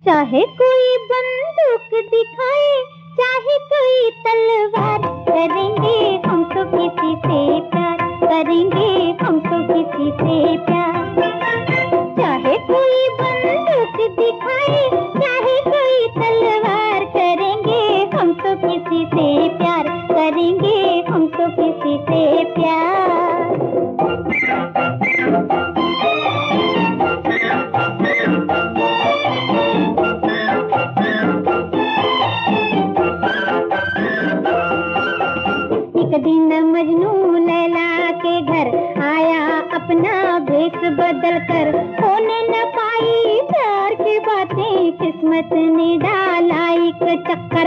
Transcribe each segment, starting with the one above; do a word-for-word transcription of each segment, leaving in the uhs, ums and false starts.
चाहे कोई बंदूक दिखाए, चाहे कोई तलवार, करेंगे हम तो किसी से प्यार, करेंगे हम तो किसी से प्यार। चाहे कोई बंदूक दिखाए, चाहे कोई तलवार, करेंगे हम तो किसी से प्यार, करेंगे हम तो किसी से प्यार। एक दिन मजनू लैला के घर आया, अपना भेष बदल कर, होने न पाई प्यार की बातें, किस्मत ने डाला एक चक्कर।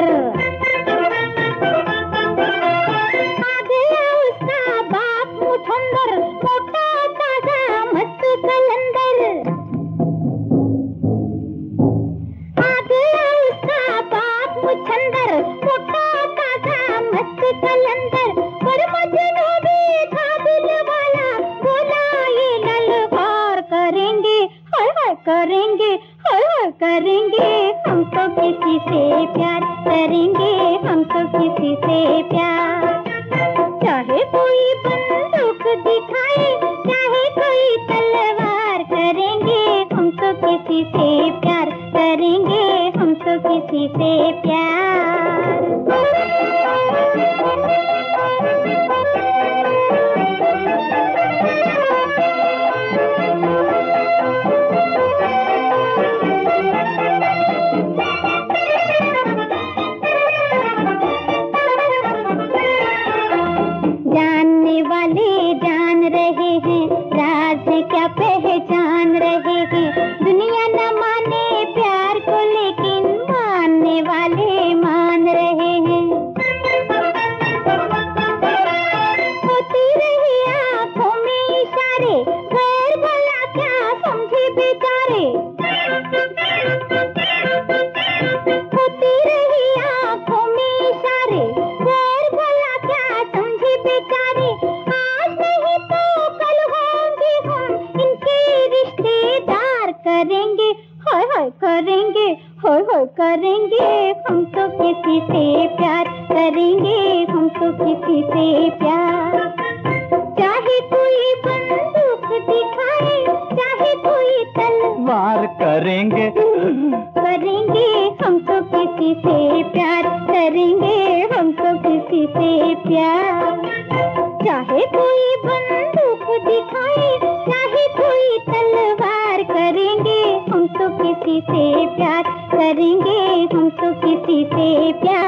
आ गया उसका बाप मुछंदर, मोटा ताजा मस्त कलंदर। आ गया उसका बाप मुछंदर, मोटा ताजा मस्त कलंदर। पर मजनू भी था दिल वाला, बोला ये ललकार करेंगे, हाय हाय करेंगे, हाय हाय करेंगे हम तो किसी से प्यार, करेंगे हम तो किसी से प्यार। चाहे कोई बंदूक दिखाए, चाहे कोई तलवार, करेंगे हम तो किसी से प्यार, करेंगे हम तो किसी से प्यार। जानने वाले जान रहे हैं, राज क्या पहचान रहे हैं। दुनिया न माने प्यार को, लेकिन मानने वाले मान रहे हैं। होती रही आँखों में इशारे, गैर भला क्या समझे बेचारे। होती रही आँखों में इशारे, गैर भला क्या समझे बेचारे। आज नहीं तो कल होंगे हम इनके रिश्तेदार, करेंगे हाय हाय करेंगे, हाय हाय करेंगे हम तो किसी से प्यार, करेंगे हम तो किसी से प्यार। चाहे कोई बंदूक दिखाए, चाहे कोई तलवार, करेंगे करेंगे हम तो किसी से प्यार, करेंगे हम तो किसी से प्यार। चाहे कोई बंदूक दिखाए, चाहे कोई तलवार, करेंगे हम तो किसी से प्यार, करेंगे हम तो किसी से प्यार।